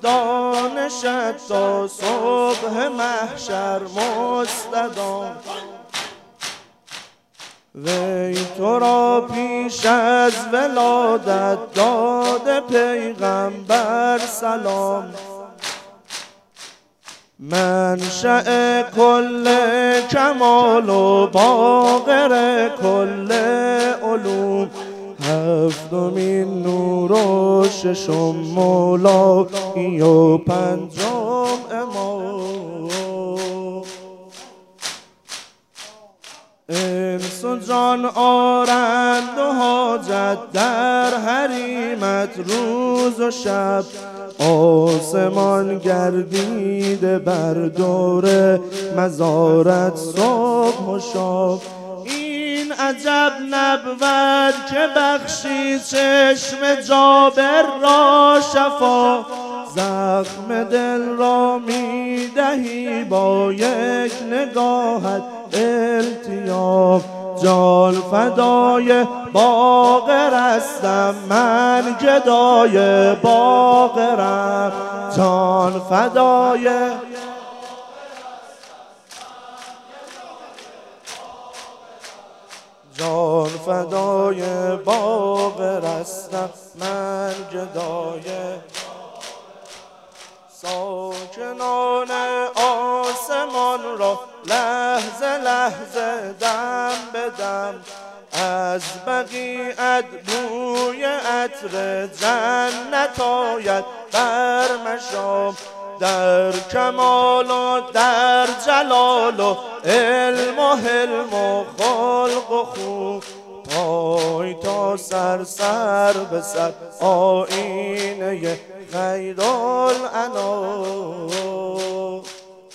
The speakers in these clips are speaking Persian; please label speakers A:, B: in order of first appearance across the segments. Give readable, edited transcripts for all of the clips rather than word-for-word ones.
A: دانشت تا صبح محشر مستدام. وی تو را پیش از ولادت داده پیغمبر سلام. منشأ کل کمال و باقر کل علوم، هفتمین نور و ششم مولایی و پنجم امام. انس و جان آرند و حاجت در حریمت روز و شب، آسمان گردیده بر دور مزارت صبح و شب. این عجب نبود که بخشی چشم جابر را شفا، زخم دل را می دهی با یک نگاهت التیاب. جان فدای باقرستم من گدای باقرم، جان فدای جان فدای باقرستم من گدای. ساکنان آسمان را لحظه لحظه دم به دم، از بقیعت بوی عطر جنت آید بر مشام. در کمال و در جلال و علم و حلم و خلق و خوب، پای تا سر سر به سر آیینه خیرالانام.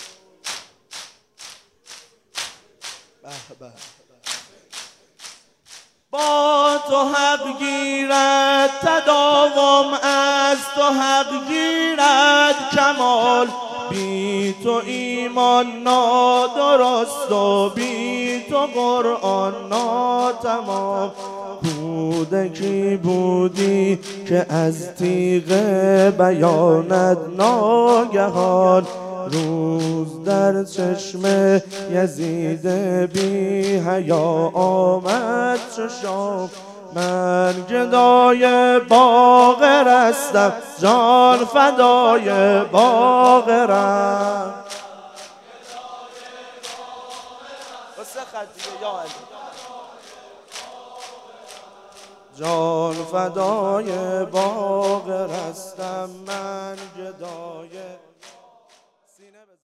A: با تو حق گیرد تداوم، از تو حق گیرد کمال. بی تو ایمان نادرست و بی تو قرآن ناتمام. کودکی بودی که از تیغ بیانت ناگهان، روز در چشم یزید بی حیا آمد چو شام. من گدای باقرستم جان فدای باقرم. جان فدای باقرستم من گدای